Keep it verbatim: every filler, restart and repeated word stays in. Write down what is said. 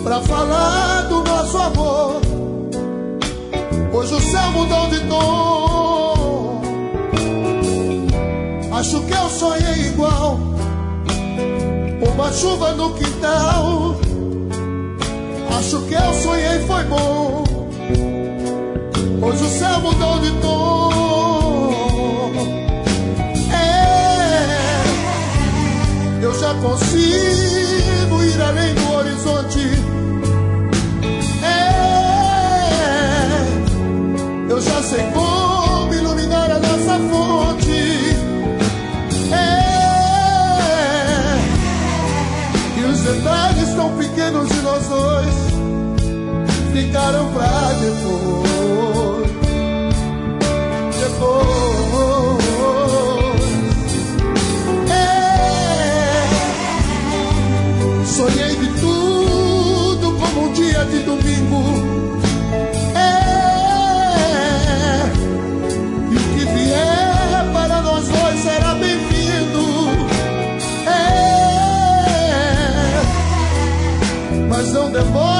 pra falar do nosso amor. Hoje o céu mudou de tom. Acho que eu sonhei igual uma chuva no quintal. Acho que eu sonhei foi bom. Hoje o céu mudou de tom. É, eu já consigo ir além do horizonte. É, eu já sei como iluminar a nossa fonte. É, e os detalhes tão pequenos de nós dois ficaram pra depois. Depois. É, sonhei de tudo como um dia de domingo. É, e o que vier para nós dois será bem-vindo. É, mas não demora.